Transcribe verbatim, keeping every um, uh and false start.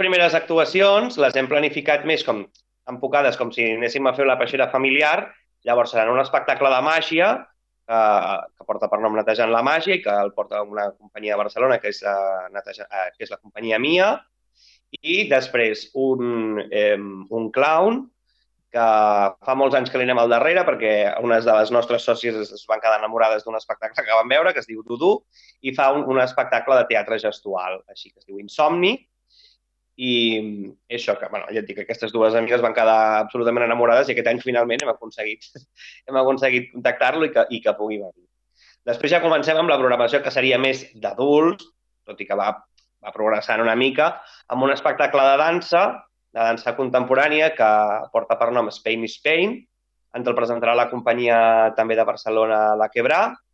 primeres actuacions les hem planificat més com enfocades com si anéssim a fer la peixera familiar. Llavors seran un espectacle de màgia eh, que porta per nom Netejant la Màgia i que el porta una companyia de Barcelona que és, eh, neteja, eh, que és la companyia Mia, i després un, eh, un clown que fa molts anys que li anem al darrere perquè unes de les nostres sòcies es van quedar enamorades d'un espectacle que van veure, que es diu Dudu, i fa un, un espectacle de teatre gestual, així que es diu Insomni, i això, que, bueno, ja et dic que aquestes dues amigues van quedar absolutament enamorades i aquest any finalment hem aconseguit, hem aconseguit contactar-lo i, que, i que pugui venir. Després ja comencem amb la programació que seria més d'adults, tot i que va, va progressant una mica, amb un espectacle de dansa, de dansa contemporània que porta per nom Spain is Spain. Ens el presentarà la companyia també de Barcelona, La Quebrà,